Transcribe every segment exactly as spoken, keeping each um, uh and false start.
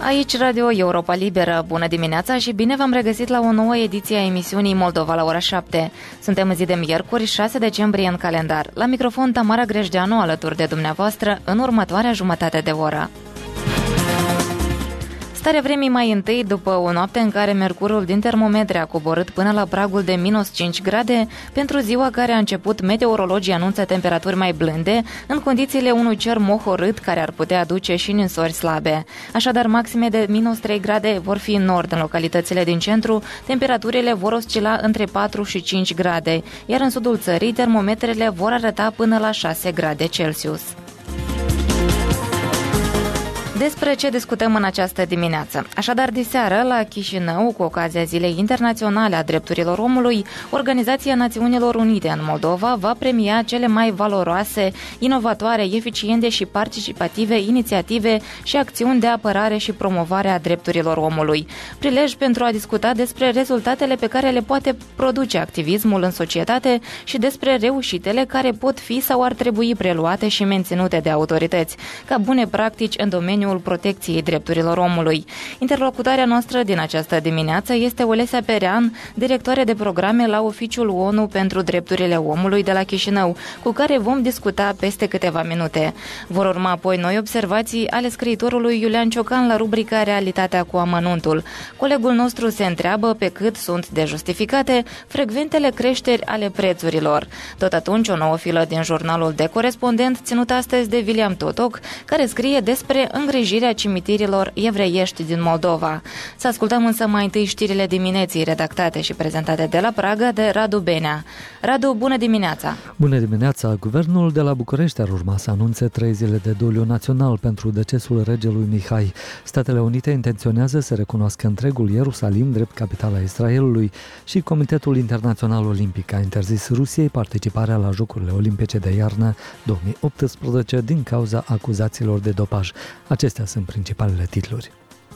Aici Radio Europa Liberă. Bună dimineața și bine v-am regăsit la o nouă ediție a emisiunii Moldova la ora șapte. Suntem în zi de miercuri, șase decembrie în calendar. La microfon Tamara Grejdeanu alături de dumneavoastră în următoarea jumătate de oră. Starea vremii mai întâi, după o noapte în care mercurul din termometre a coborât până la pragul de minus cinci grade, pentru ziua care a început, meteorologii anunță temperaturi mai blânde, în condițiile unui cer mohorât care ar putea aduce și ninsori slabe. Așadar, maxime de minus trei grade vor fi în nord, în localitățile din centru, temperaturile vor oscila între patru și cinci grade, iar în sudul țării termometrele vor arăta până la șase grade Celsius. Despre ce discutăm în această dimineață? Așadar, diseară, la Chișinău, cu ocazia Zilei Internaționale a Drepturilor Omului, Organizația Națiunilor Unite în Moldova va premia cele mai valoroase, inovatoare, eficiente și participative inițiative și acțiuni de apărare și promovare a drepturilor omului. Prilej pentru a discuta despre rezultatele pe care le poate produce activismul în societate și despre reușitele care pot fi sau ar trebui preluate și menținute de autorități, ca bune practici în domeniul protecției drepturilor omului. Interlocutoarea noastră din această dimineață este Olesea Perean, directoare de programe la Oficiul O N U pentru Drepturile Omului de la Chișinău, cu care vom discuta peste câteva minute. Vor urma apoi noi observații ale scriitorului Iulian Ciocan la rubrica Realitatea cu amănuntul. Colegul nostru se întreabă pe cât sunt de justificate frecventele creșteri ale prețurilor. Tot atunci, o nouă filă din jurnalul de corespondent ținut astăzi de William Totoc, care scrie despre îngrijirea cimitirilor evreiești din Moldova. Să ascultăm însă mai întâi știrile dimineții redactate și prezentate de la Praga de Radu Benea. Radu, bună dimineața! Bună dimineața! Guvernul de la București ar urma să anunțe trei zile de doliu național pentru decesul regelui Mihai. Statele Unite intenționează să recunoască întregul Ierusalim drept capitala Israelului și Comitetul Internațional Olimpic a interzis Rusiei participarea la Jocurile Olimpice de iarnă două mii optsprezece din cauza acuzațiilor de dopaj. Acestea sunt principalele titluri.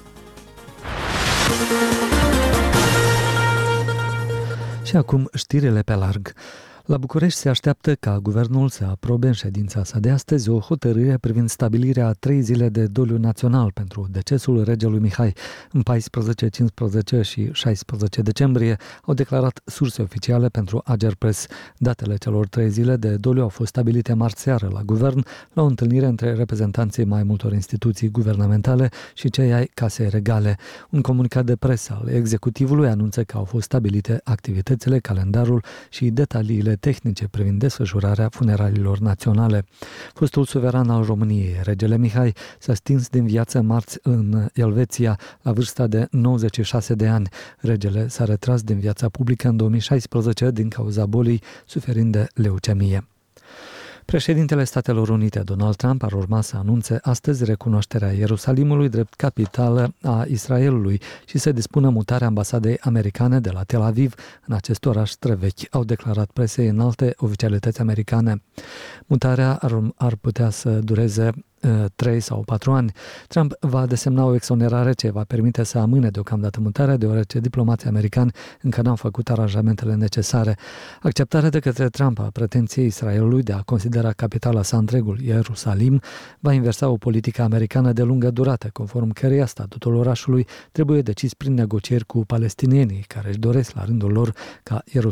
Și acum știrile pe larg. La București se așteaptă ca guvernul să aprobe în ședința sa de astăzi o hotărâre privind stabilirea a trei zile de doliu național pentru decesul regelui Mihai. În paisprezece, cincisprezece și șaisprezece decembrie au declarat surse oficiale pentru Agerpres. Datele celor trei zile de doliu au fost stabilite marți seară la guvern la o întâlnire între reprezentanții mai multor instituții guvernamentale și cei ai Casei Regale. Un comunicat de presă al executivului anunță că au fost stabilite activitățile, calendarul și detaliile tehnice privind desfășurarea funeraliilor naționale. Fostul suveran al României, regele Mihai, s-a stins din viață marți în Elveția la vârsta de nouăzeci și șase de ani. Regele s-a retras din viața publică în două mii șaisprezece din cauza bolii, suferind de leucemie. Președintele Statelor Unite, Donald Trump, ar urma să anunțe astăzi recunoașterea Ierusalimului drept capitală a Israelului și să dispună mutarea ambasadei americane de la Tel Aviv în acest oraș străvechi, au declarat presei înalte oficialități americane. Mutarea ar, ar putea să dureze trei sau patru ani. Trump va desemna o exonerare ce va permite să amâne deocamdată mutarea, deoarece diplomații americani încă n-au făcut aranjamentele necesare. Acceptarea de către Trump a pretenției Israelului de a considera capitala sa întregul Ierusalim va inversa o politică americană de lungă durată, conform căreia statutul orașului trebuie decis prin negocieri cu palestinienii, care își doresc la rândul lor ca Ierusalim